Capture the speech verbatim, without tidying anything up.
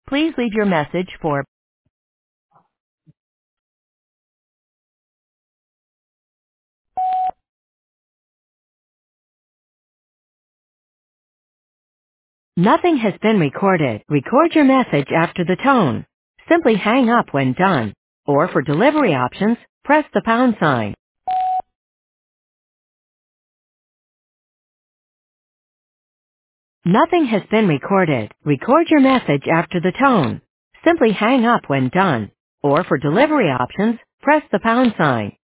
Please leave your message for Nothing has been recorded. Record your message after the tone. Simply hang up when done. Or for delivery options, press the pound sign. Nothing has been recorded. Record your message after the tone. Simply hang up when done. Or for delivery options, press the pound sign.